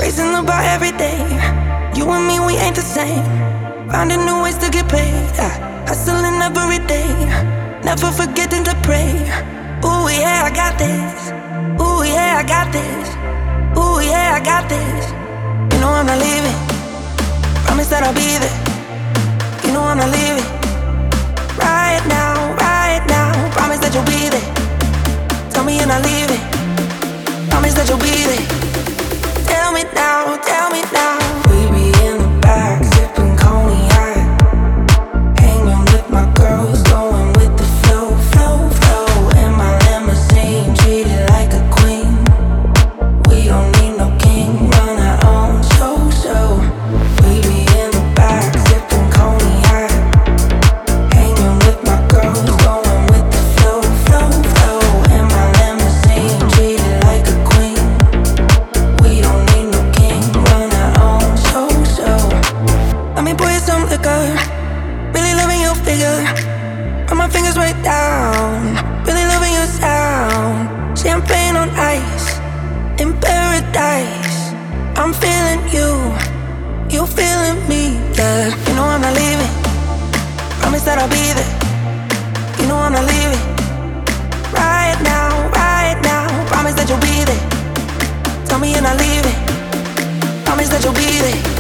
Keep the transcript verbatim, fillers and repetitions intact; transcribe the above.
racing about every day. You and me, we ain't the same. Finding new ways to get paid. uh, Hustling every day, never forgetting to pray. Ooh yeah, I got this. Ooh yeah, I got this. Ooh yeah, I got this. You know I'm not leaving. Promise that I'll be there. You know I'm not leaving. Right now, right now. Promise that you'll be there. Tell me you're not leaving. Promise that you'll be there. Tell me now, tell me now. We be in the back, sipping cognac, hanging with my girls, going with the flow, flow, flow. In my limousine, treated like a queen. We don't need no king, run our own show, show. We be in the back, sipping cognac, hanging with my girls, going with the flow, flow, flow. In my limousine, treated like a queen. We don't need no king, run our own show, show. Let me pour you some liquor, really loving your figure. Run my fingers right down, really loving your sound. Champagne on ice, in paradise. I'm feeling you, you feeling me, yeah. You know I'm not leaving. Promise that I'll be there. You know I'm not leaving. Right now, right now. Promise that you'll be there. Tell me you're not leaving. Promise that you'll be there.